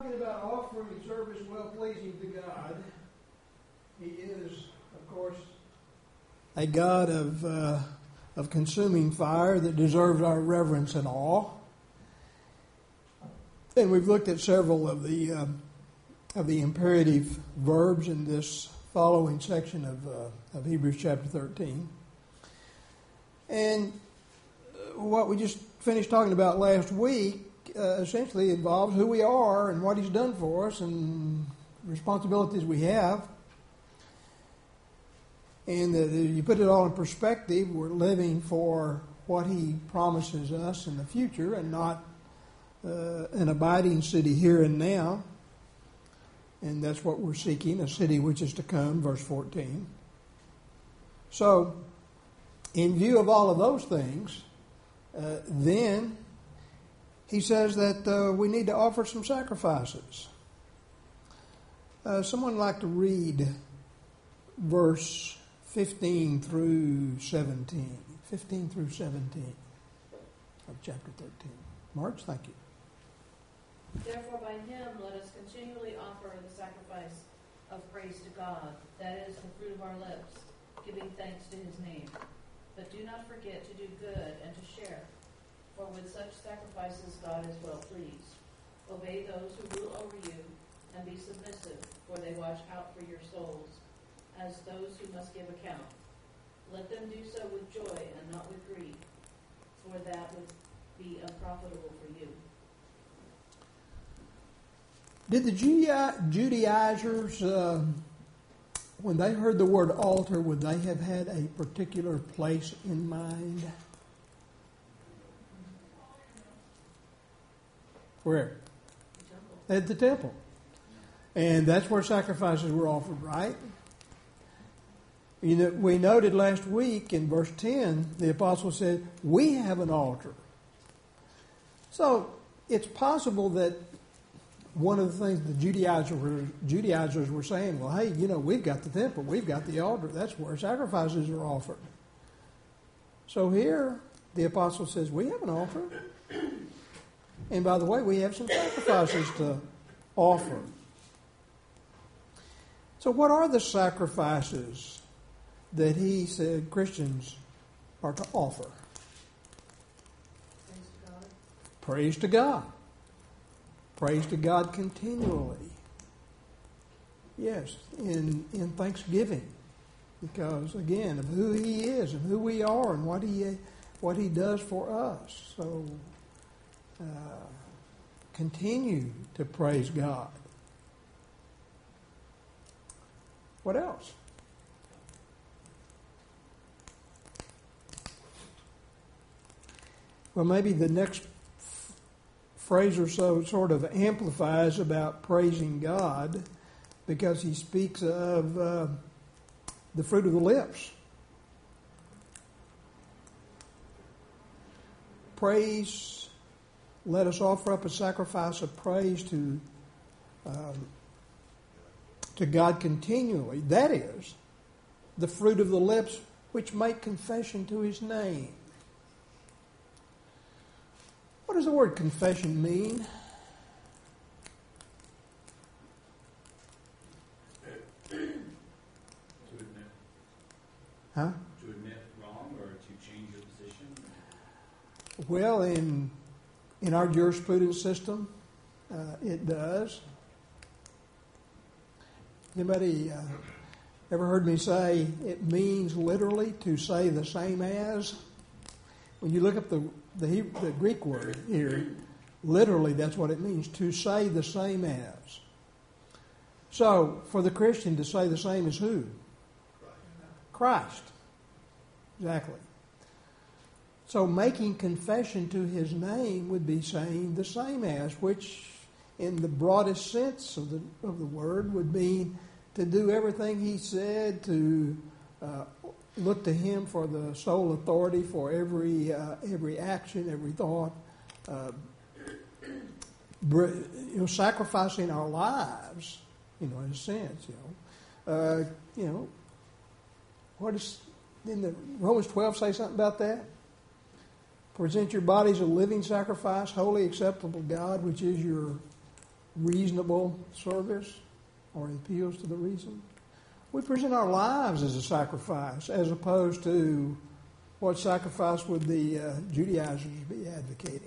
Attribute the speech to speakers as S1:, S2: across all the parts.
S1: Talking about offering a service well-pleasing to God, He is, of course, a God of consuming fire that deserves our reverence and awe. And we've looked at several of the imperative verbs in this following section of Hebrews chapter 13. And what we just finished talking about last week essentially involves who we are and what He's done for us and responsibilities we have. And if you put it all in perspective, we're living for what He promises us in the future and not an abiding city here and now. And that's what we're seeking, a city which is to come, verse 14. So, in view of all of those things, then he says that we need to offer some sacrifices. Someone like to read verse 15 through 17. 15 through 17 of chapter 13. March, thank you.
S2: Therefore by Him let us continually offer the sacrifice of praise to God, that is the fruit of our lips, giving thanks to His name. But do not forget to do good and to share, for with such sacrifices God is well pleased. Obey those who rule over you, and be submissive, for they watch out for your souls, as those who must give account. Let them do so with joy and not with grief, for that would be unprofitable for you.
S1: Did the Judaizers, when they heard the word altar, would they have had a particular place in mind? Where? At the temple. And that's where sacrifices were offered, right? You know, we noted last week in verse 10, the apostle said, we have an altar. So it's possible that one of the things the Judaizers were saying, well, hey, you know, we've got the temple, we've got the altar. That's where sacrifices are offered. So here, the apostle says, we have an altar. And by the way, we have some sacrifices to offer. So what are the sacrifices that he said Christians are to offer? Praise to God. Praise to God continually. Yes, in thanksgiving. Because, again, of who He is and who we are and what He does for us. So, continue to praise God. What else? Well, maybe the next phrase or so sort of amplifies about praising God because he speaks of the fruit of the lips. Praise, let us offer up a sacrifice of praise to God continually. That is, the fruit of the lips which make confession to His name. What does the word confession mean?
S3: To admit.
S1: Huh?
S3: To admit wrong or to change your position?
S1: Well, in our jurisprudence system, it does. Anybody ever heard me say it means literally to say the same as? When you look up the Greek word here, literally that's what it means, to say the same as. So, for the Christian to say the same as who? Christ. Exactly. So making confession to His name would be saying the same as, which in the broadest sense of the word would mean to do everything He said, to look to Him for the sole authority for every action, every thought, sacrificing our lives, in a sense, what does in the Romans 12 say something about that? Present your bodies a living sacrifice, wholly acceptable to God, which is your reasonable service or appeals to the reason. We present our lives as a sacrifice as opposed to what sacrifice would the Judaizers be advocating.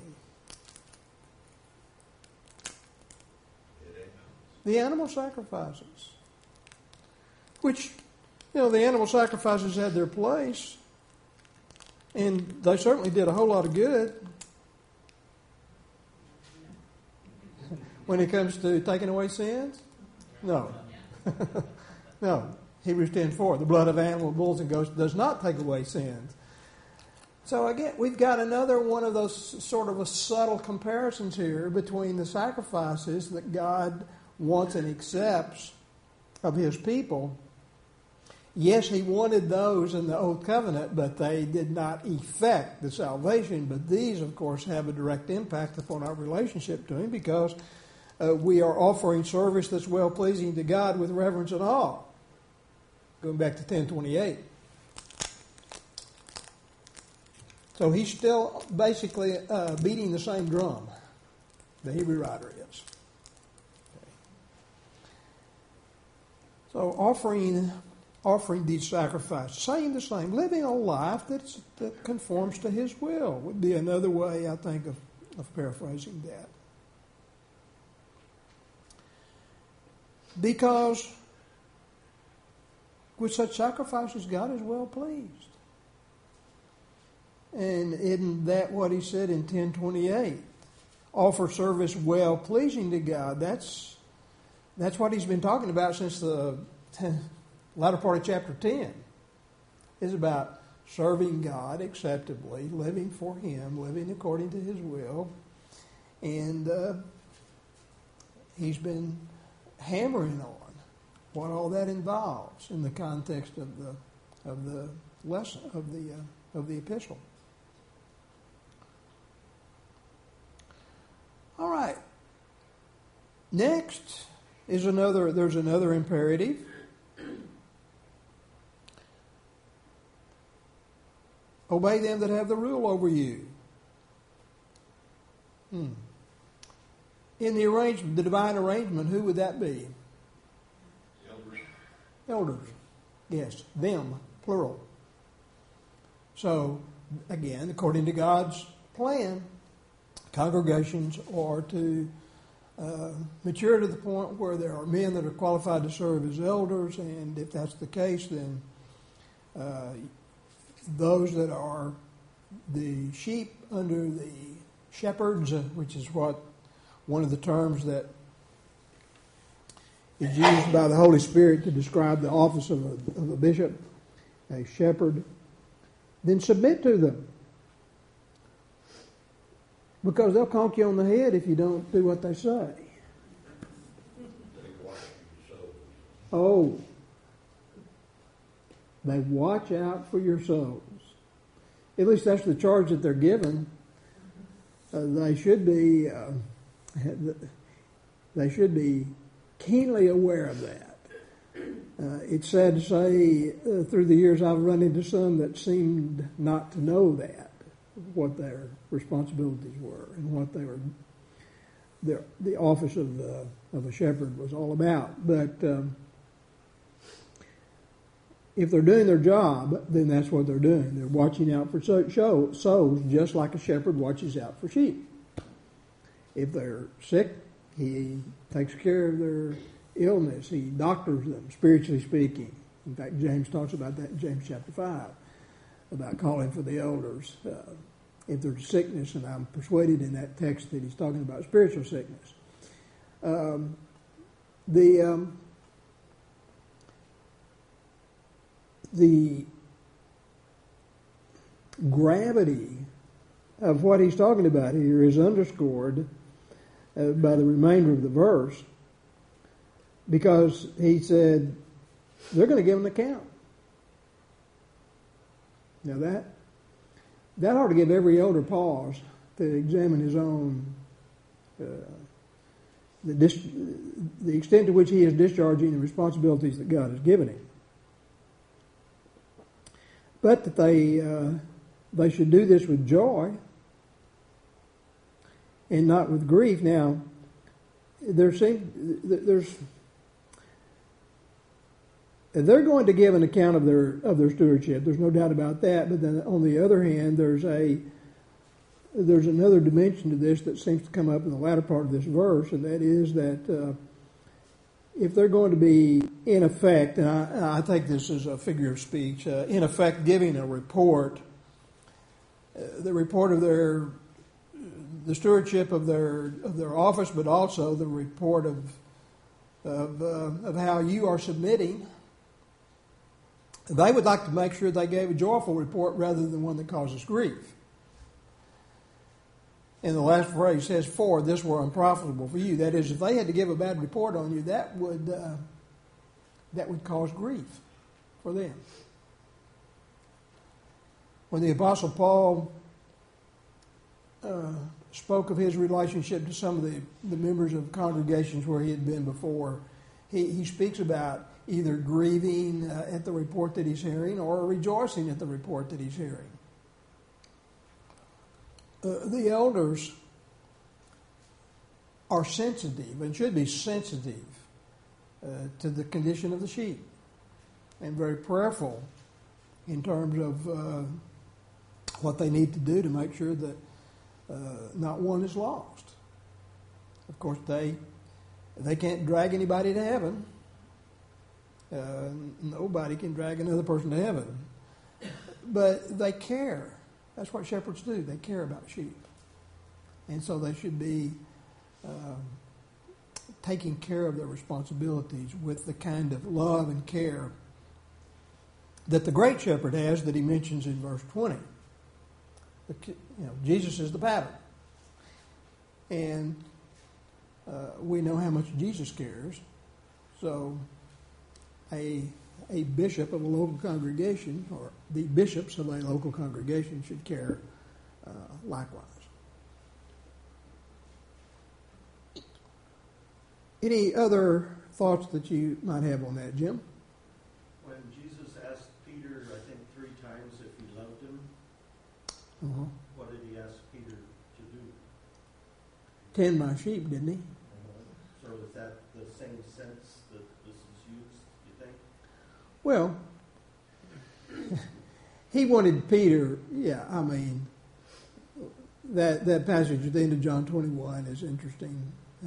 S1: The animal sacrifices, which, the animal sacrifices had their place, and they certainly did a whole lot of good when it comes to taking away sins. No. No. Hebrews 10:4, the blood of animal, bulls, and goats does not take away sins. So again, we've got another one of those sort of a subtle comparisons here between the sacrifices that God wants and accepts of His people. Yes, He wanted those in the Old Covenant, but they did not effect the salvation. But these, of course, have a direct impact upon our relationship to Him because we are offering service that's well-pleasing to God with reverence and awe. Going back to 10:28. So he's still basically beating the same drum, the Hebrew writer is. Okay. So offering these sacrifices, saying the same, living a life that conforms to His will would be another way, I think, of paraphrasing that. Because with such sacrifices, God is well pleased. And isn't that what He said in 10:28? Offer service well pleasing to God. That's what He's been talking about since the latter part of chapter 10. It's about serving God acceptably, living for Him, living according to His will. And He's been hammering on what all that involves in the context of the lesson of the epistle. All right. Next is there's another imperative. Obey them that have the rule over you. In the divine arrangement, who would that be? Elders. Yes, them, plural. So, again, according to God's plan, congregations are to mature to the point where there are men that are qualified to serve as elders, and if that's the case, then those that are the sheep under the shepherds, which is what one of the terms that is used by the Holy Spirit to describe the office of a bishop, a shepherd, then submit to them. Because they'll conk you on the head if you don't do what they say. Oh, they watch out for your souls. At least that's the charge that they're given. They should be keenly aware of that. It's sad to say, through the years I've run into some that seemed not to know that, what their responsibilities were and what they were, the office of a shepherd was all about. But if they're doing their job, then that's what they're doing. They're watching out for souls, just like a shepherd watches out for sheep. If they're sick, he takes care of their illness. He doctors them, spiritually speaking. In fact, James talks about that in James chapter 5, about calling for the elders if there's sickness, and I'm persuaded in that text that he's talking about spiritual sickness. The gravity of what he's talking about here is underscored by the remainder of the verse, because he said they're going to give an account. Now that ought to give every elder pause to examine his own the extent to which he is discharging the responsibilities that God has given him. But that they should do this with joy and not with grief. Now, they're going to give an account of their stewardship. There's no doubt about that. But then on the other hand, there's another dimension to this that seems to come up in the latter part of this verse, and that is that if they're going to be, in effect, and I think this is a figure of speech, in effect giving a report, the report of the stewardship of their office, but also the report of how you are submitting, they would like to make sure they gave a joyful report rather than one that causes grief. And the last phrase says, "For this were unprofitable for you." That is, if they had to give a bad report on you, that would cause grief for them. When the Apostle Paul spoke of his relationship to some of the members of congregations where he had been before, he speaks about either grieving at the report that he's hearing or rejoicing at the report that he's hearing. The elders are sensitive and should be sensitive to the condition of the sheep and very prayerful in terms of what they need to do to make sure that not one is lost. Of course, they can't drag anybody to heaven. Nobody can drag another person to heaven. But they care. That's what shepherds do. They care about sheep. And so they should be taking care of their responsibilities with the kind of love and care that the great shepherd has that he mentions in verse 20. Jesus is the pattern. And we know how much Jesus cares. So a bishop of a local congregation, or the bishops of a local congregation, should care likewise. Any other thoughts that you might have on that, Jim?
S4: When Jesus asked Peter, I think 3 times if he loved him, what did he ask Peter to do?
S1: Tend my sheep, didn't he?
S4: So is that the same sense that this is used, you think?
S1: Well, he wanted Peter, that passage at the end of John 21 is interesting.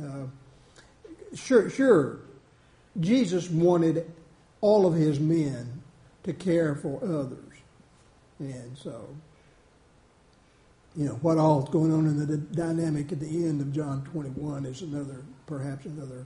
S1: Sure, Jesus wanted all of his men to care for others. And so, what all is going on in the dynamic at the end of John 21 is perhaps another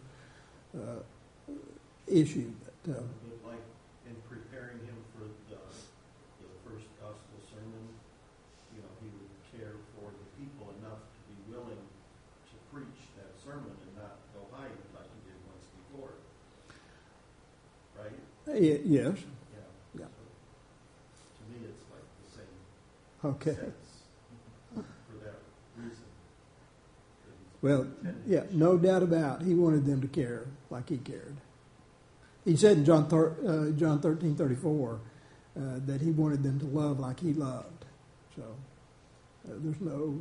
S1: issue. But
S4: like in preparing him for the first gospel sermon, he would care for the people enough to be willing to preach that sermon and not go hide it like he did once before. Right?
S1: Yes.
S4: Yeah. So, to me, it's like the same
S1: Okay.
S4: sense for that reason.
S1: Well, no doubt about it. He wanted them to care like he cared. He said in John 13:34 that he wanted them to love like he loved. So there's no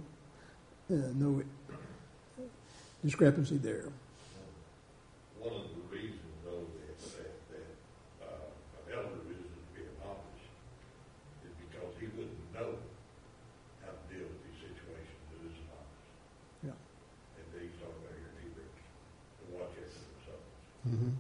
S1: discrepancy there.
S5: One of the reasons, though, that an elder is to be accomplished is because he wouldn't know how to deal with these situations as an office.
S1: Yeah.
S5: And these talk about here in Hebrews to watch after themselves.
S1: Mm-hmm.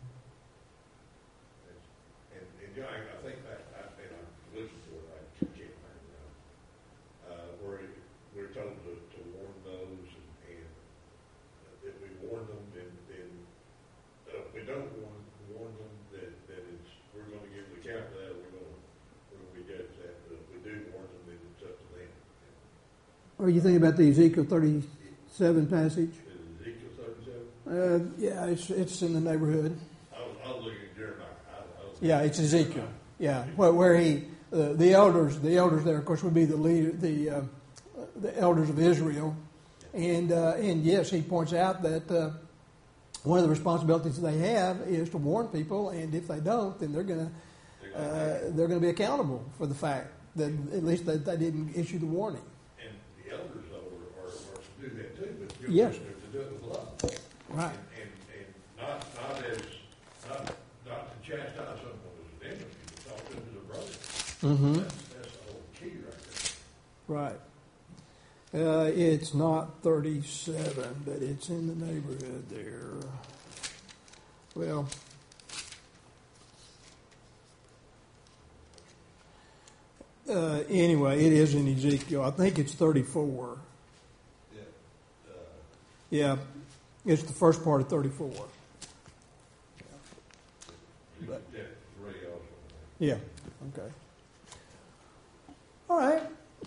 S5: I think that I've listened to it. I can't remember where we're told to warn those, and if we warn them, then if we don't warn them, that we're going to give an account of that. We're going to be judged that. But if we do warn them, then it's up to them.
S1: Are you thinking about the Ezekiel 37 passage?
S5: Is it Ezekiel 37?
S1: It's in the neighborhood.
S5: I was looking at Jeremiah.
S1: Yeah, it's Ezekiel. Yeah, where he the elders there, of course, would be the leader, the elders of Israel, and yes, he points out that one of the responsibilities they have is to warn people, and if they don't, then they're going to be accountable for the fact that at least that they didn't issue the warning.
S5: And the elders are to do that too, but
S1: yes,
S5: to do it with love.
S1: Right.
S5: And
S1: Mm-hmm.
S5: That's the whole key right there.
S1: Right. It's not 37, but it's in the neighborhood there. Well, anyway, it is in Ezekiel. I think it's 34.
S5: Yeah.
S1: Yeah, it's the first part of 34.
S5: You
S1: But-
S5: can check 3 also.
S1: Yeah, okay. All right.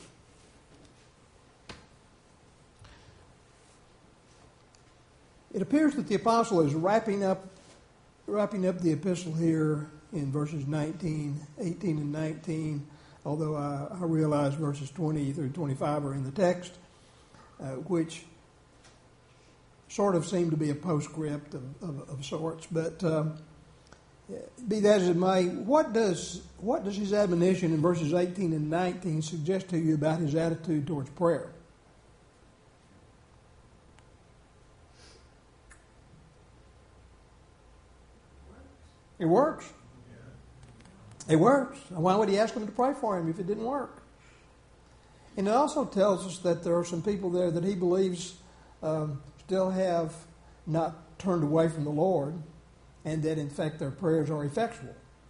S1: It appears that the apostle is wrapping up the epistle here in verses 18 and 19, although I realize verses 20 through 25 are in the text, which sort of seem to be a postscript of sorts. But be that as it may, what does his admonition in verses 18 and 19 suggest to you about his attitude towards prayer? It works. It works. Why would he ask him to pray for him if it didn't work? And it also tells us that there are some people there that he believes still have not turned away from the Lord, and that in fact their prayers are effectual.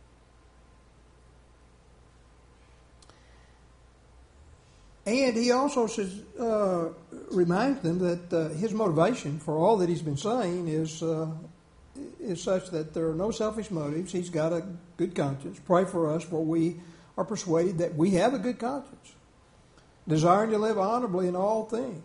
S1: And he also says, reminds them that his motivation for all that he's been saying is such that there are no selfish motives. He's got a good conscience. Pray for us, for we are persuaded that we have a good conscience, desiring to live honorably in all things.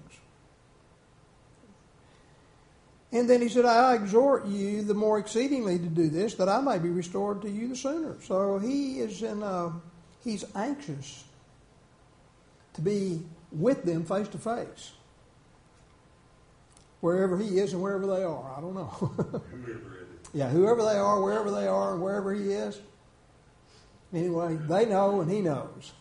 S1: And then he said, I exhort you the more exceedingly to do this, that I may be restored to you the sooner. So he is he's anxious to be with them face to face, wherever he is and wherever they are. I don't know.
S5: Whoever it is.
S1: Yeah, whoever they are, wherever they are, and wherever he is. Anyway, they know and he knows.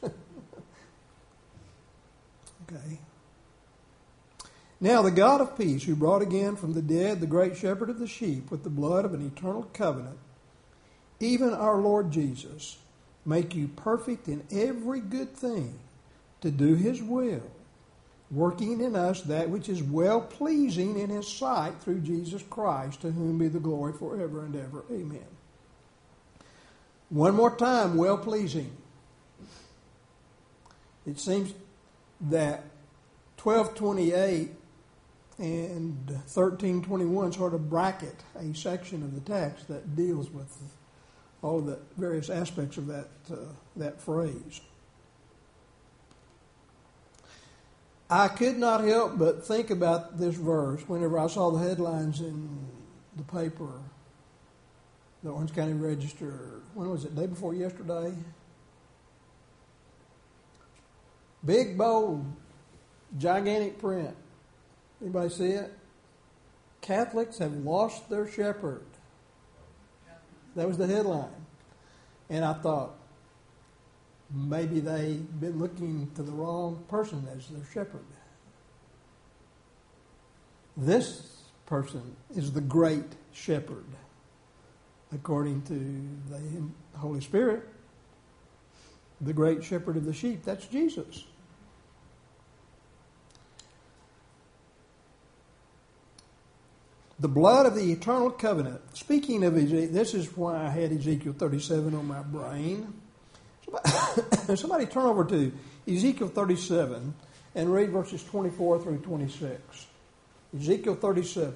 S1: Okay. Now the God of peace, who brought again from the dead the great shepherd of the sheep with the blood of an eternal covenant, even our Lord Jesus, make you perfect in every good thing to do his will, working in us that which is well-pleasing in his sight through Jesus Christ, to whom be the glory forever and ever. Amen. One more time, well-pleasing. It seems that 12:28 and 13:21 sort of bracket a section of the text that deals with all of the various aspects of that phrase. I could not help but think about this verse whenever I saw the headlines in the paper, the Orange County Register. When was it? Day before yesterday? Big, bold, gigantic print. Anybody see it? Catholics have lost their shepherd. That was the headline. And I thought, maybe they've been looking to the wrong person as their shepherd. This person is the great shepherd, according to the Holy Spirit. The great shepherd of the sheep, that's Jesus. The blood of the eternal covenant. Speaking of Ezekiel, this is why I had Ezekiel 37 on my brain. Somebody turn over to Ezekiel 37 and read verses 24 through 26. Ezekiel 37.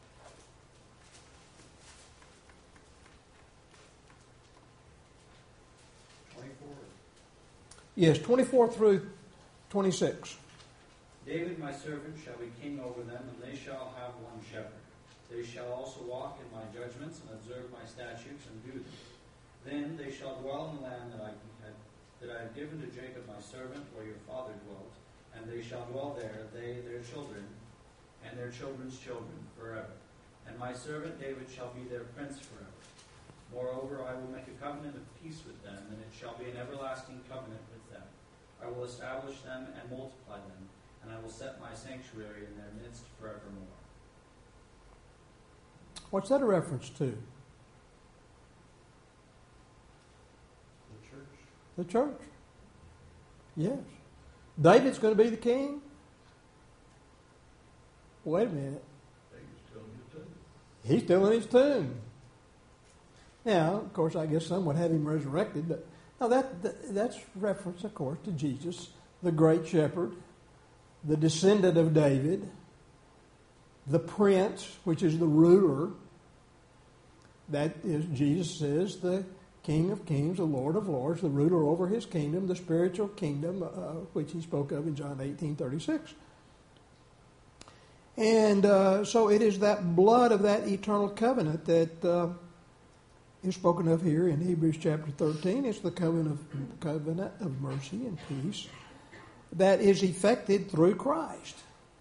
S1: Yes, 24 through 26.
S3: David my servant shall be king over them, and they shall have one shepherd. They shall also walk in my judgments and observe my statutes and do them. Then they shall dwell in the land that I have given to Jacob my servant, where your father dwelt, and they shall dwell there, they, their children, and their children's children, forever. And my servant David shall be their prince forever. Moreover, I will make a covenant of peace with them, and it shall be an everlasting covenant with them. I will establish them and multiply them, and I will set my sanctuary in their midst forevermore.
S1: What's that a reference to?
S4: The church.
S1: The church. Yes. David's going to be the king? Wait a minute. He's still in his tomb. Now, of course, I guess some would have him resurrected, but now that's reference, of course, to Jesus, the great shepherd, the descendant of David, the prince, which is the ruler. That is, Jesus is the King of kings, the Lord of lords, the ruler over his kingdom, the spiritual kingdom, which he spoke of in John 18:36. And so it is that blood of that eternal covenant that is spoken of here in Hebrews chapter 13. It's the covenant of mercy and peace that is effected through Christ.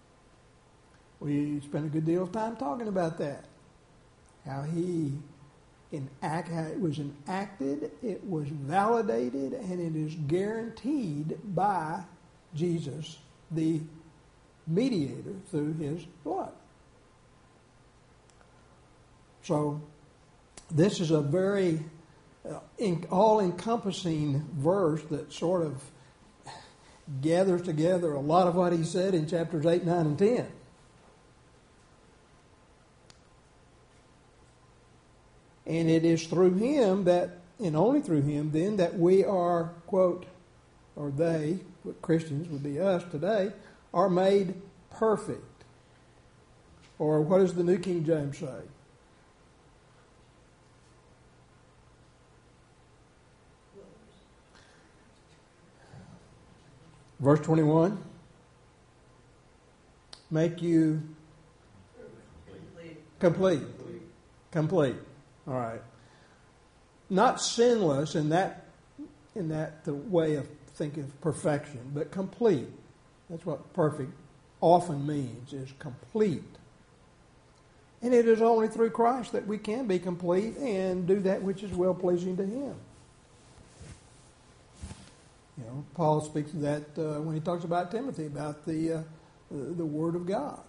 S1: We spent a good deal of time talking about that. How it was enacted, it was validated, and it is guaranteed by Jesus, the mediator, through his blood. So this is a very all-encompassing verse that sort of gathers together a lot of what he said in chapters 8, 9, and 10. And it is through him that, and only through him then, that we are, quote, or they, what Christians would be us today, are made perfect. Or what does the New King James say? Verse 21. Make you complete. All right. Not sinless in that the way of thinking of perfection, but complete. That's what perfect often means, is complete. And it is only through Christ that we can be complete and do that which is well-pleasing to him. You know, Paul speaks of that when he talks about Timothy, about the Word of God.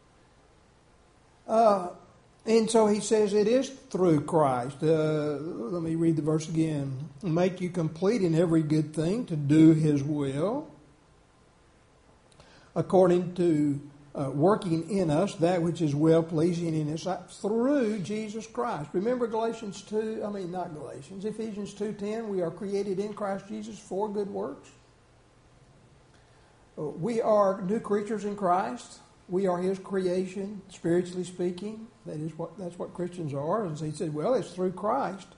S1: And so he says it is through Christ. Let me read the verse again. Make you complete in every good thing to do his will, according to working in us that which is well-pleasing in his sight, through Jesus Christ. Remember Ephesians 2:10, we are created in Christ Jesus for good works. We are new creatures in Christ. We are his creation, spiritually speaking. That's what Christians are. And so he said, well, it's through Christ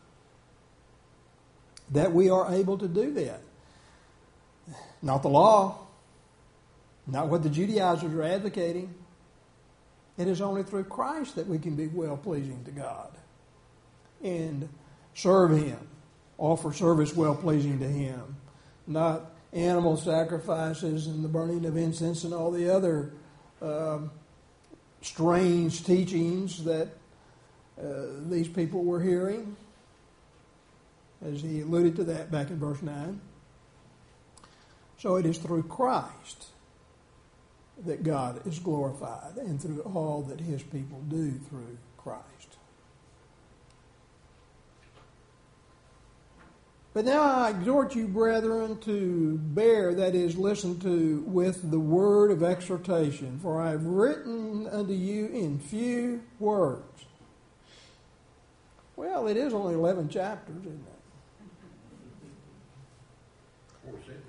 S1: that we are able to do that. Not the law. Not what the Judaizers are advocating. It is only through Christ that we can be well-pleasing to God and serve him, offer service well-pleasing to him. Not animal sacrifices and the burning of incense and all the other strange teachings that these people were hearing, as he alluded to that back in verse 9. So it is through Christ that God is glorified, and through all that his people do through Christ. But now I exhort you, brethren, to bear, that is, listen to, with the word of exhortation. For I have written unto you in few words. Well, it is only 11 chapters, isn't it?
S5: 4 sentences.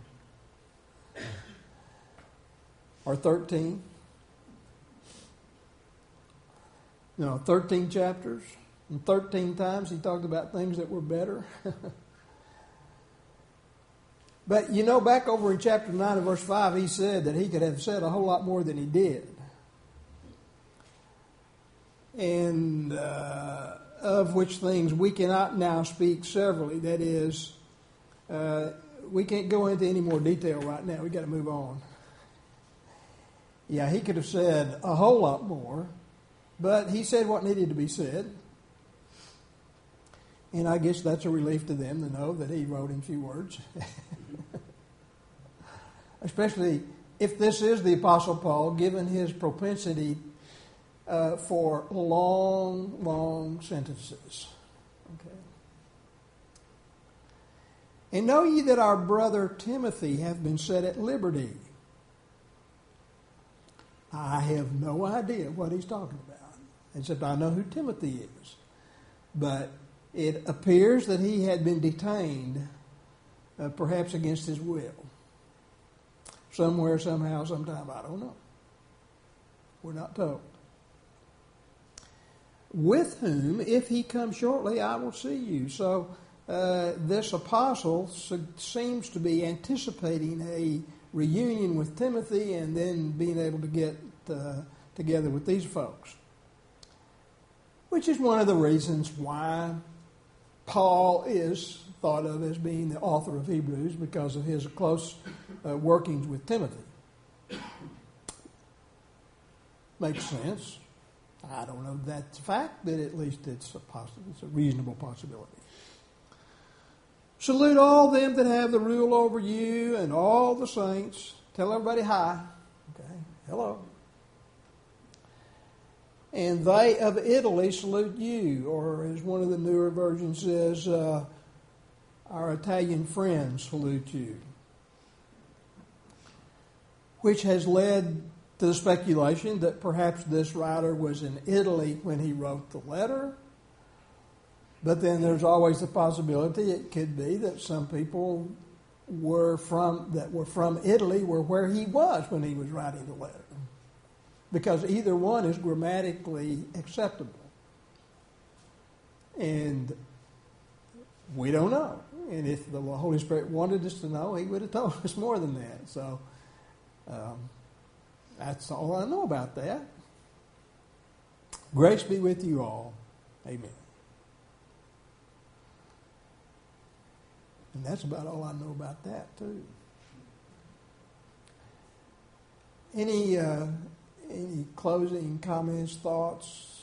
S1: Or 13. No, 13 chapters. And 13 times he talked about things that were better. But you know, back over in chapter 9 and verse 5, he said that he could have said a whole lot more than he did. And of which things we cannot now speak severally. That is, we can't go into any more detail right now. We've got to move on. Yeah, he could have said a whole lot more, but he said what needed to be said. And I guess that's a relief to them to know that he wrote in few words. Especially if this is the Apostle Paul, given his propensity for long, long sentences. Okay. And know ye that our brother Timothy hath been set at liberty. I have no idea what he's talking about, except I know who Timothy is. But it appears that he had been detained, perhaps against his will. Somewhere, somehow, sometime, I don't know. We're not told. With whom, if he come shortly, I will see you. So this apostle seems to be anticipating a reunion with Timothy and then being able to get together with these folks. Which is one of the reasons why Paul is thought of as being the author of Hebrews, because of his close workings with Timothy. Makes sense. I don't know if that's a fact, but at least it's a reasonable possibility. Salute all them that have the rule over you and all the saints. Tell everybody hi. Okay, hello. And they of Italy salute you, or as one of the newer versions says, our Italian friends salute you. Which has led to the speculation that perhaps this writer was in Italy when he wrote the letter. But then there's always the possibility it could be that some people were from Italy were where he was when he was writing the letter. Because either one is grammatically acceptable. And we don't know. And if the Holy Spirit wanted us to know, he would have told us more than that. So that's all I know about that. Grace be with you all. Amen. And that's about all I know about that, too. Any closing comments, thoughts?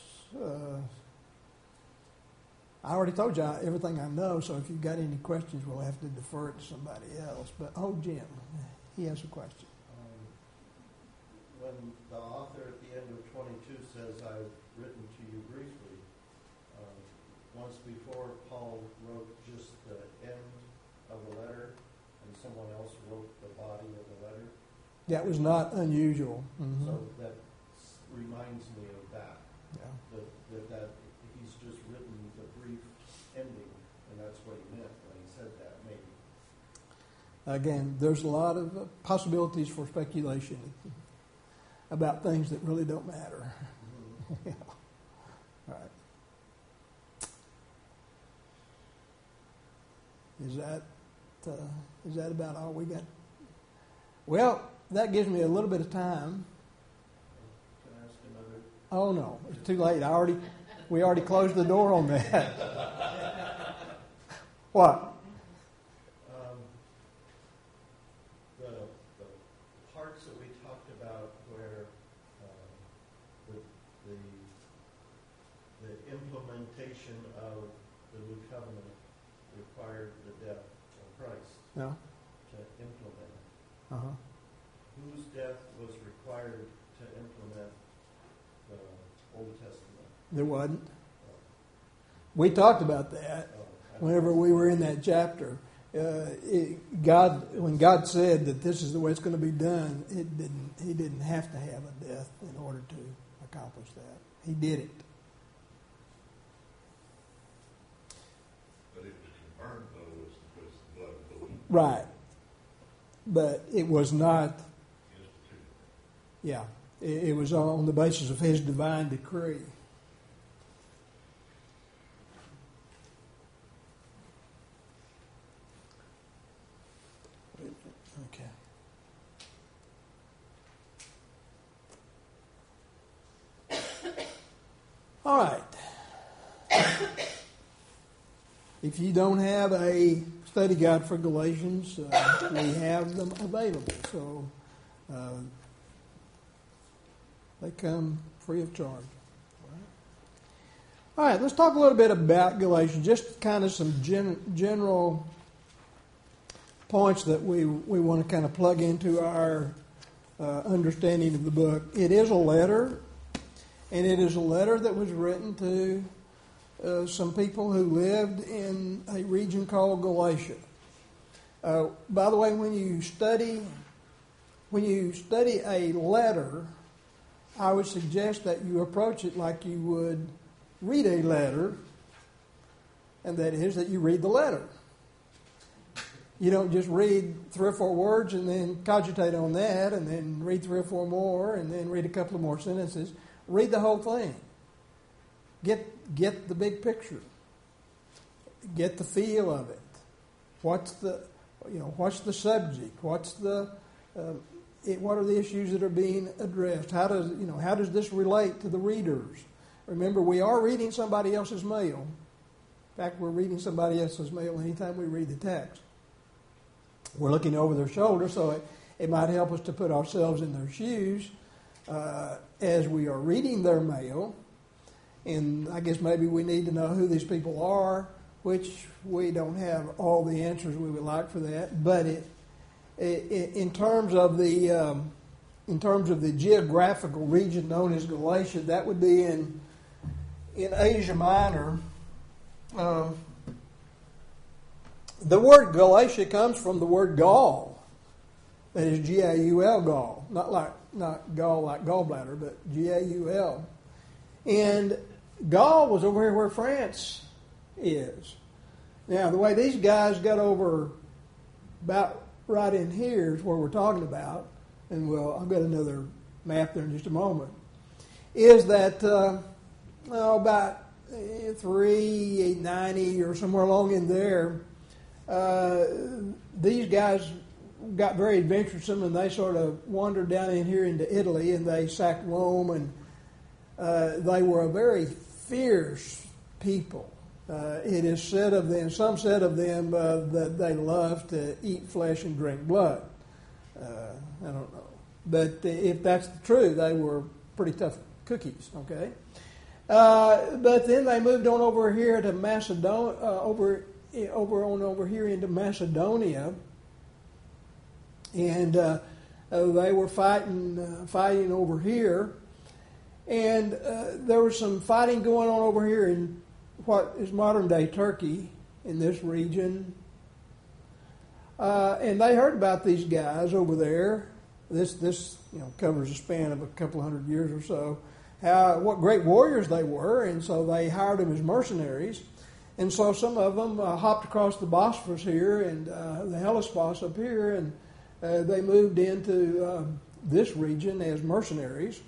S1: I already told you everything I know, so if you've got any questions, we'll have to defer it to somebody else. But, Jim, he has a question.
S4: When the author at the end of 22 says, I've written to you briefly, once before Paul wrote just the end of the letter, and someone else wrote the body of the letter.
S1: That was not unusual. Mm-hmm.
S4: So that reminds me of that.
S1: Yeah.
S4: That he's just written the brief ending, and that's what he meant when he said that, maybe.
S1: Again, there's a lot of possibilities for speculation about things that really don't matter. Mm-hmm. Yeah. All right. Is that about all we got? Well, that gives me a little bit of time.
S4: Can I ask another?
S1: Oh no, it's too late. We already closed the door on that. What?
S4: The parts that we talked about where the implementation of the new covenant required the death of Christ.
S1: No.
S4: To implement it.
S1: Uh-huh.
S4: Whose death was required to implement the Old Testament?
S1: There wasn't. We talked about that whenever we were in that chapter. When God said that this is the way it's going to be done, He didn't have to have a death in order to accomplish that. He did it.
S5: But it was confirmed, though, was the blood of the Lamb.
S1: Right. But it was not, it was on the basis of His divine decree. Okay. All right. If you don't have a study guide for Galatians, we have them available. So they come free of charge. All right, let's talk a little bit about Galatians, just kind of some general points that we want to kind of plug into our understanding of the book. It is a letter, and it is a letter that was written to some people who lived in a region called Galatia. By the way, when you study a letter, I would suggest that you approach it like you would read a letter, and that is that you read the letter. You don't just read 3 or 4 words and then cogitate on that, and then read 3 or 4 more, and then read a couple of more sentences. Read the whole thing. Get the big picture. Get the feel of it. What's the subject? What are the issues that are being addressed? How does this relate to the readers? Remember, we are reading somebody else's mail. In fact, we're reading somebody else's mail anytime we read the text. We're looking over their shoulder, so it might help us to put ourselves in their shoes as we are reading their mail. And I guess maybe we need to know who these people are, which we don't have all the answers we would like for that. But in terms of the geographical region known as Galatia, that would be in Asia Minor. The word Galatia comes from the word Gaul. That is G-A-U-L, Gaul. Not Gaul like gallbladder, but G-A-U-L. And Gaul was over here where France is. Now, the way these guys got over about right in here is where we're talking about, and I've got another map there in just a moment, is that about 390 or somewhere along in there, these guys got very adventuresome, and they sort of wandered down in here into Italy, and they sacked Rome, and they were a very fierce people. It is said of them, some said of them, that they loved to eat flesh and drink blood. I don't know. But if that's true, they were pretty tough cookies, okay? But then they moved on over here to Macedonia, over here into Macedonia, and they were fighting over here, and there was some fighting going on over here in what is modern day Turkey in this region, and they heard about these guys over there. This covers a span of a couple of hundred years or so. What great warriors they were, and so they hired them as mercenaries. And so some of them hopped across the Bosphorus here and the Hellespont up here, and they moved into this region as mercenaries.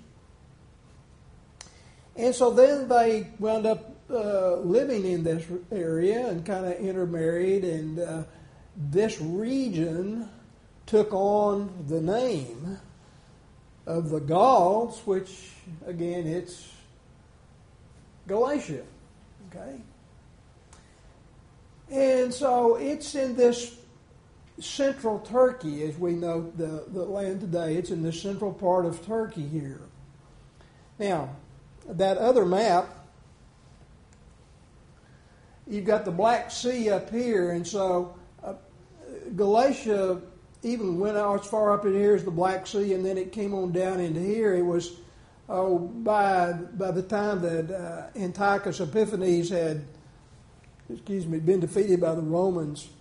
S1: And so then they wound up living in this area and kind of intermarried, and this region took on the name of the Gauls, which, again, it's Galatia. Okay? And so it's in this central Turkey, as we know the land today. It's in the central part of Turkey here. Now, that other map, you've got the Black Sea up here, and so Galatia even went out as far up in here as the Black Sea, and then it came on down into here. It was by the time that Antiochus Epiphanes had been defeated by the Romans,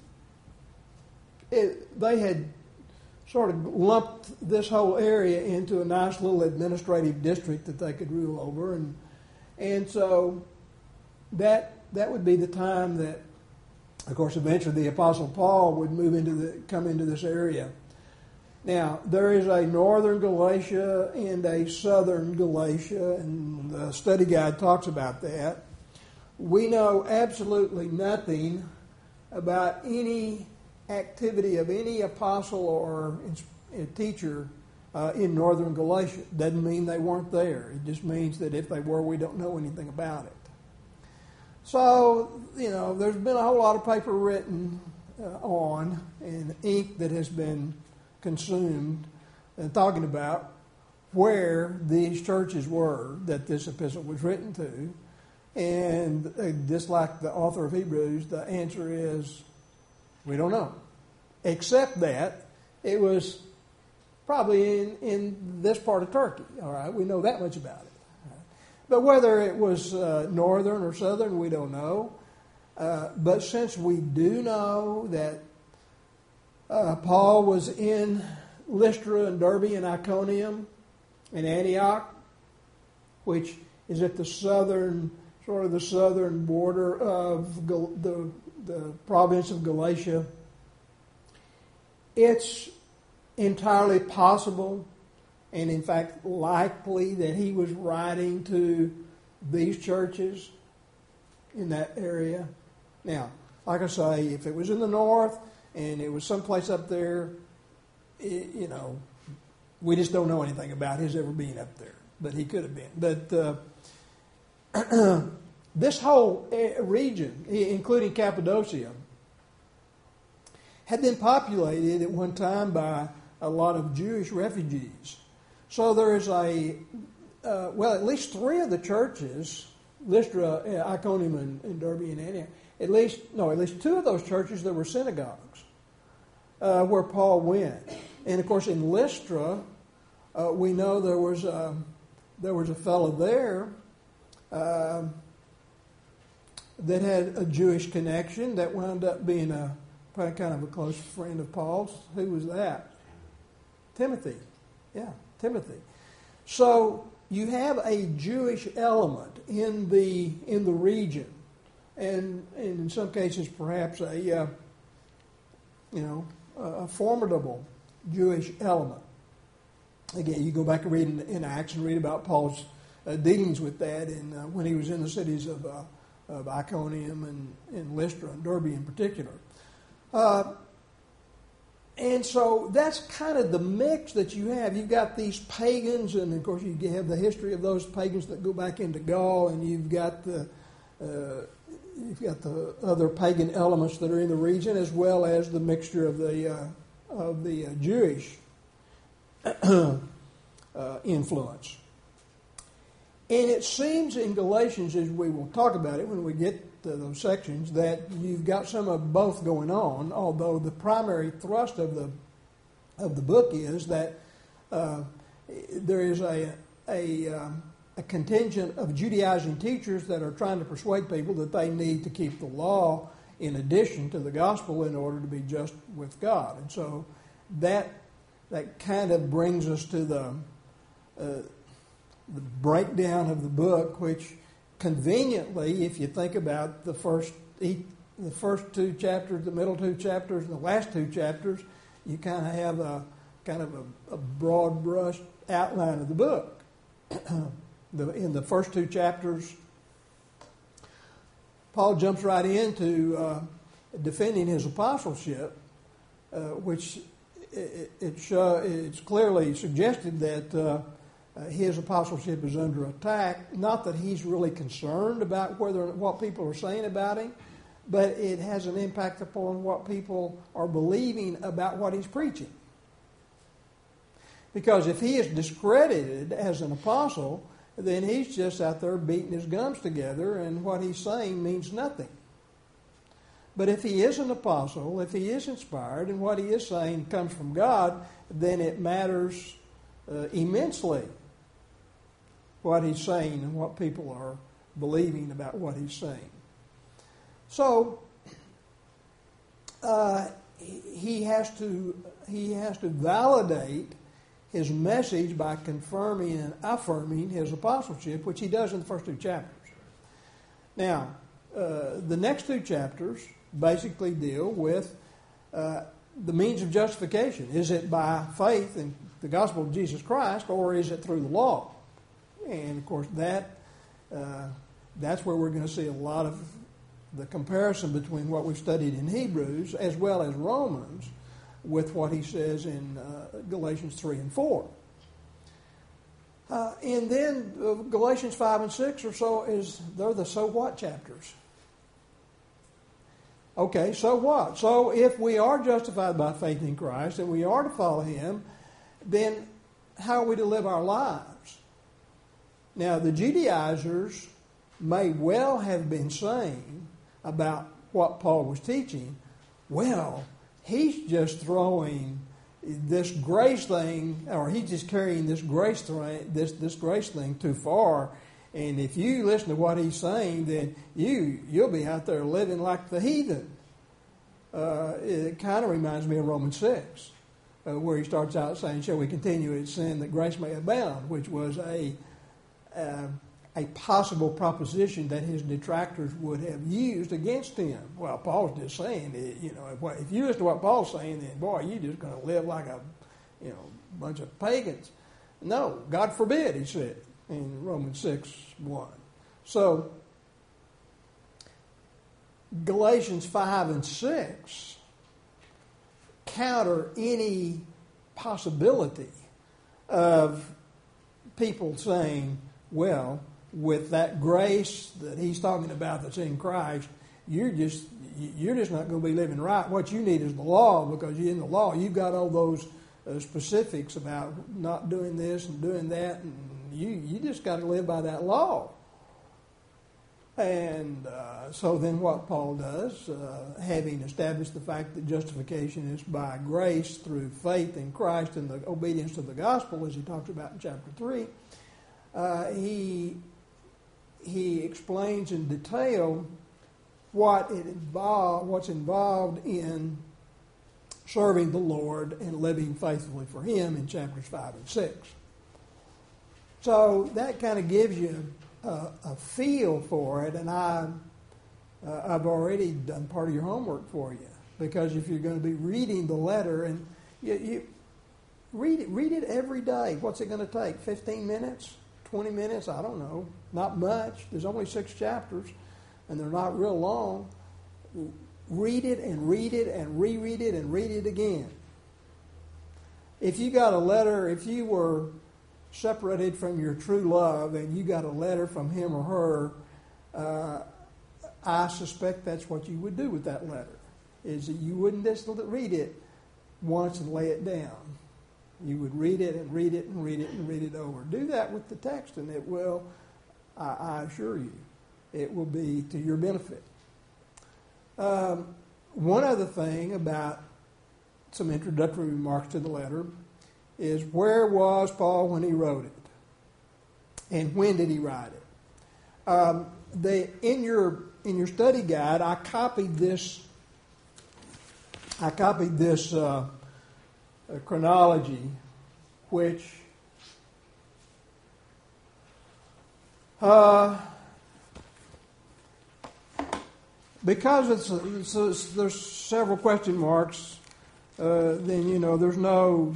S1: they had sort of lumped this whole area into a nice little administrative district that they could rule over, and so that would be the time that, of course, eventually the Apostle Paul would come into this area. Now, there is a northern Galatia and a southern Galatia, and the study guide talks about that. We know absolutely nothing about any activity of any apostle or teacher in northern Galatia. Doesn't mean they weren't there. It just means that if they were, we don't know anything about it. So, there's been a whole lot of paper written on and ink that has been consumed talking about where these churches were that this epistle was written to. And just like the author of Hebrews, the answer is we don't know. Except that it was probably in this part of Turkey. All right, we know that much about it. But whether it was northern or southern, we don't know. But since we do know that Paul was in Lystra and Derbe and Iconium and Antioch, which is at the southern border of the province of Galatia. It's entirely possible, and in fact likely, that he was writing to these churches in that area. Now, like I say, if it was in the north and it was someplace up there, we just don't know anything about his ever being up there, but he could have been. But this whole region, including Cappadocia, had been populated at one time by a lot of Jewish refugees. So there is at least three of the churches, Lystra, Iconium, and Derbe and Antioch, at least two of those churches, there were synagogues where Paul went. And of course, in Lystra, we know there was a fellow there that had a Jewish connection that wound up being kind of a close friend of Paul's. Who was that? Timothy. Yeah, Timothy. So you have a Jewish element in the region, and in some cases perhaps a formidable Jewish element. Again, you go back and read in Acts and read about Paul's dealings with that, and when he was in the cities of Iconium and Lystra and Derbe in particular. And so that's kind of the mix that you have. You've got these pagans, and of course you have the history of those pagans that go back into Gaul, and you've got the other pagan elements that are in the region, as well as the mixture of the Jewish influence. And it seems in Galatians, as we will talk about it when we get to those sections, that you've got some of both going on, although the primary thrust of the book is that there is a contingent of Judaizing teachers that are trying to persuade people that they need to keep the law in addition to the gospel in order to be just with God. And so that kind of brings us to the breakdown of the book, which conveniently, if you think about the first two chapters, the middle two chapters, and the last two chapters, you kind of have a broad brush outline of the book. In the first two chapters, Paul jumps right into defending his apostleship, which it's clearly suggested that his apostleship is under attack. Not that he's really concerned about what people are saying about him, but it has an impact upon what people are believing about what he's preaching. Because if he is discredited as an apostle, then he's just out there beating his gums together, and what he's saying means nothing. But if he is an apostle, if he is inspired, and what he is saying comes from God, then it matters immensely what he's saying and what people are believing about what he's saying. So he has to validate his message by confirming and affirming his apostleship, which he does in the first two chapters. Now, the next two chapters basically deal with the means of justification. Is it by faith in the gospel of Jesus Christ, or is it through the law? And of course, that's where we're going to see a lot of the comparison between what we've studied in Hebrews as well as Romans with what he says in Galatians 3 and 4. And then Galatians 5 and 6 or so they're the so what chapters. Okay, so what? So if we are justified by faith in Christ and we are to follow him, then how are we to live our lives? Now, the Judaizers may well have been saying about what Paul was teaching, well, he's just throwing this grace thing, or he's just carrying this grace thing too far. And if you listen to what he's saying, then you'll be out there living like the heathen. it kind of reminds me of Romans 6, where he starts out saying, shall we continue in sin that grace may abound, which was a possible proposition that his detractors would have used against him. Well, Paul's just saying, if you listen to what Paul's saying, then boy, you're just going to live like a bunch of pagans. No, God forbid, he said in Romans 6:1. So Galatians 5 and 6 counter any possibility of people saying, well, with that grace that he's talking about that's in Christ, you're just not going to be living right. What you need is the law, because in the law you've got all those specifics about not doing this and doing that, and you just got to live by that law. And so then what Paul does, having established the fact that justification is by grace through faith in Christ and the obedience to the gospel, as he talks about in chapter 3, he explains in detail what's involved in serving the Lord and living faithfully for him in chapters 5 and 6. So that kind of gives you a feel for it, and I've already done part of your homework for you, because if you're going to be reading the letter, and you read it every day. What's it going to take? 15 minutes? 20 minutes? I don't know. Not much. There's only 6 chapters, and they're not real long. Read it and read it and reread it and read it again. If you got a letter, if you were separated from your true love and you got a letter from him or her, I suspect that's what you would do with that letter, is that you wouldn't just read it once and lay it down. You would read it and read it and read it and read it over. Do that with the text, and it will, I assure you, it will be to your benefit. One other thing about some introductory remarks to the letter is, where was Paul when he wrote it? And when did he write it? In your study guide, I copied this chronology, which because there's several question marks, then there's no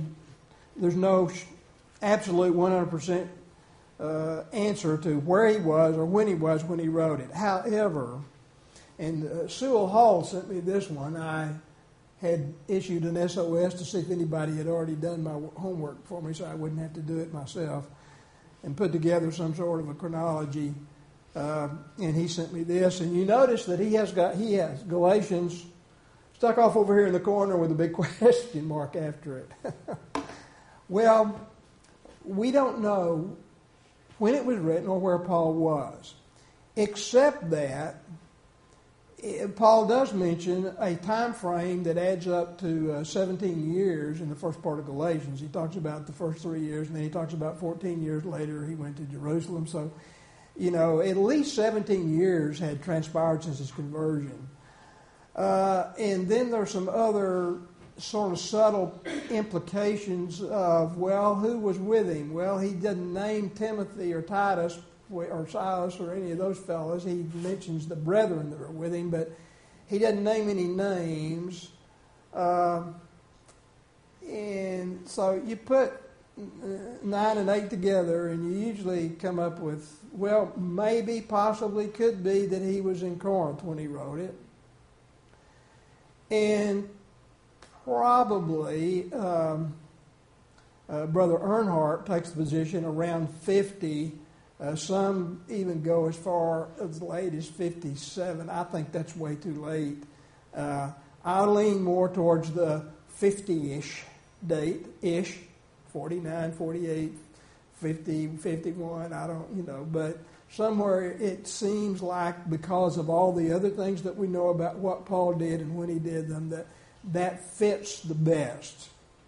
S1: absolute 100% answer to where he was or when he was when he wrote it. However, and Sewell Hall sent me this one. I had issued an SOS to see if anybody had already done my homework for me, so I wouldn't have to do it myself, and put together some sort of a chronology. And he sent me this, and you notice that he has Galatians stuck off over here in the corner with a big question mark after it. Well, we don't know when it was written or where Paul was, except that Paul does mention a time frame that adds up to 17 years in the first part of Galatians. He talks about the first 3 years, and then he talks about 14 years later he went to Jerusalem. So, at least 17 years had transpired since his conversion. And then there's some other sort of subtle implications of, who was with him? Well, he didn't name Timothy or Titus or Silas or any of those fellows. He mentions the brethren that were with him, but he doesn't name any names. And so you put 9 and 8 together, and you usually come up with, maybe, possibly, could be that he was in Corinth when he wrote it. And probably Brother Earnhardt takes the position around 50. Some even go as far as late as 57. I think that's way too late. I lean more towards the 50-ish date-ish, 49, 48, 50, 51, I don't, but somewhere it seems like, because of all the other things that we know about what Paul did and when he did them, that fits the best.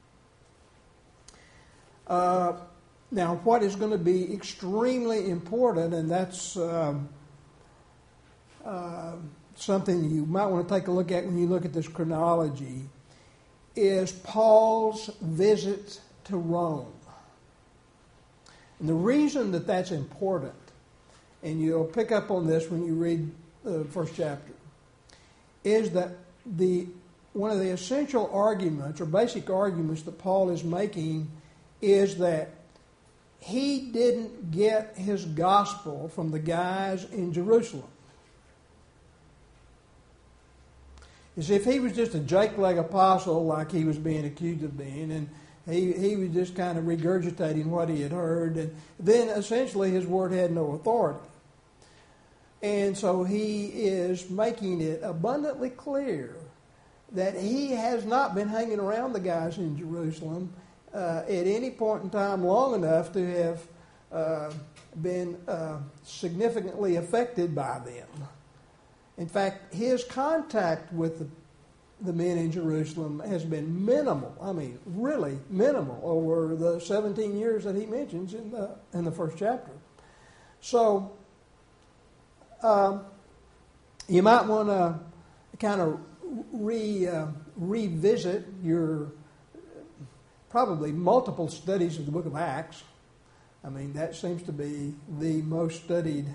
S1: Now, what is going to be extremely important, and that's something you might want to take a look at when you look at this chronology is Paul's visit to Rome. And the reason that that's important, and you'll pick up on this when you read the first chapter, is that one of the essential arguments or basic arguments that Paul is making is that he didn't get his gospel from the guys in Jerusalem. As if he was just a jake-leg apostle like he was being accused of being, and he was just kind of regurgitating what he had heard, and then essentially his word had no authority. And so he is making it abundantly clear that he has not been hanging around the guys in Jerusalem at any point in time long enough to have been significantly affected by them. In fact, his contact with the men in Jerusalem has been minimal. I mean, really minimal over the 17 years that he mentions in the first chapter. So you might want to kind of revisit your probably multiple studies of the book of Acts. I mean, that seems to be the most studied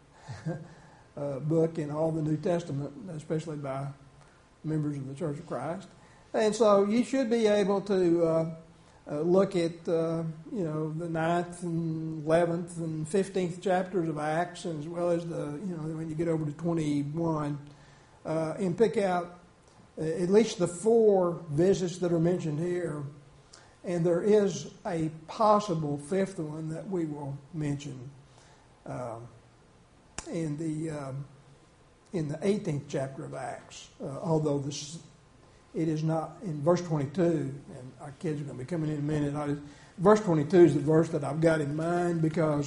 S1: book in all the New Testament, especially by members of the Church of Christ. And so you should be able to look at the 9th and 11th and 15th chapters of Acts, as well as when you get over to 21, and pick out at least the 4 visits that are mentioned here. And there is a possible 5th one that we will mention in the 18th chapter of Acts, although it is not in verse 22, and our kids are going to be coming in a minute. Verse 22 is the verse that I've got in mind because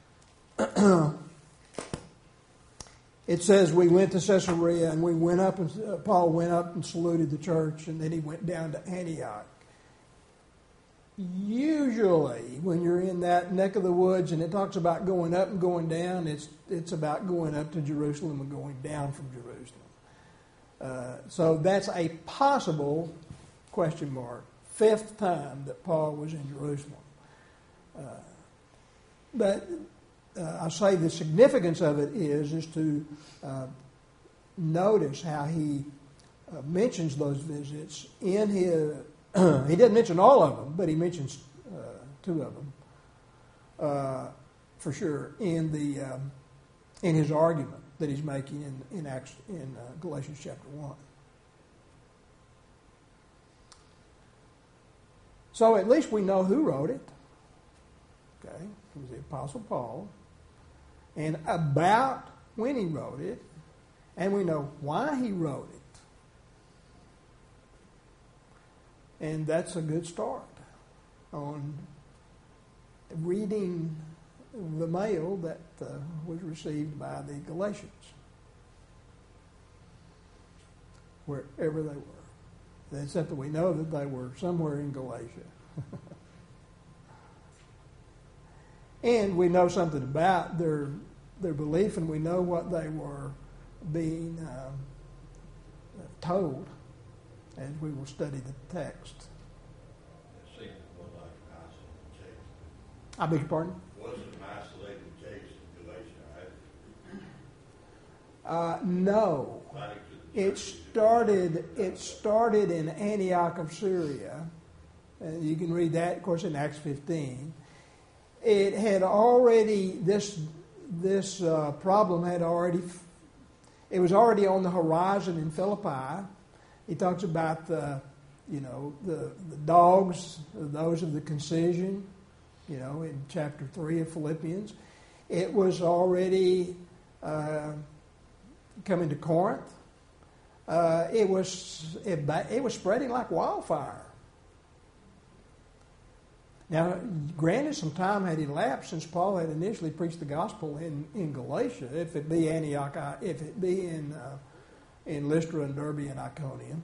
S1: it says we went to Caesarea and we went up, and Paul went up and saluted the church, and then he went down to Antioch. Usually, when you're in that neck of the woods and it talks about going up and going down, it's about going up to Jerusalem and going down from Jerusalem. So that's a possible question mark 5th time that Paul was in Jerusalem. But I say the significance of it is to notice how he mentions those visits in his. He doesn't mention all of them, but he mentions 2 of them for sure in his argument that he's making in Galatians chapter 1. So at least we know who wrote it. Okay, it was the Apostle Paul, and about when he wrote it, and we know why he wrote it. And that's a good start on reading the mail that was received by the Galatians, wherever they were. Except that we know that they were somewhere in Galatia. And we know something about their belief, and we know what they were being told as we will study the text.
S5: It seems more like an isolated case.
S1: I beg your pardon?
S5: It wasn't an isolated case in Galatia.
S1: No. It started in Antioch of Syria. And you can read that, of course, in Acts 15. It had already, this problem had already, it was already on the horizon in Philippi. He talks about the dogs, those of the concision, in chapter 3 of Philippians. It was already coming to Corinth. It was spreading like wildfire. Now, granted, some time had elapsed since Paul had initially preached the gospel in Galatia, if it be Antioch, if it be in Lystra and Derbe and Iconium.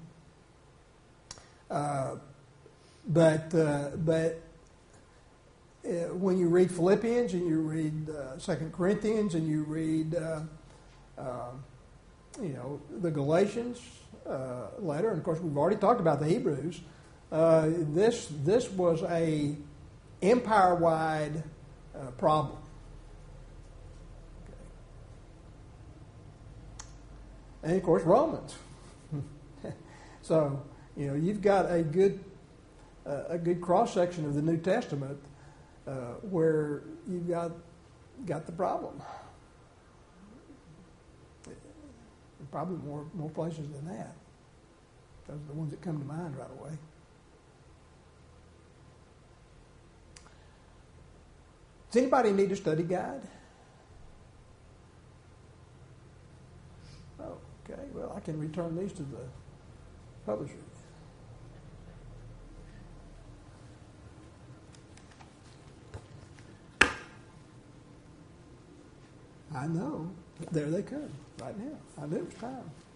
S1: But when you read Philippians and you read 2 Corinthians and you read the Galatians letter, and of course we've already talked about the Hebrews. This was a empire-wide problem. Okay. And of course Romans. So you've got a good cross section of the New Testament where you've got the problem. Probably more places than that. Those are the ones that come to mind right away. Does anybody need a study guide? Oh, okay. Well, I can return these to the publisher. I know. There they come right now. I knew it was time.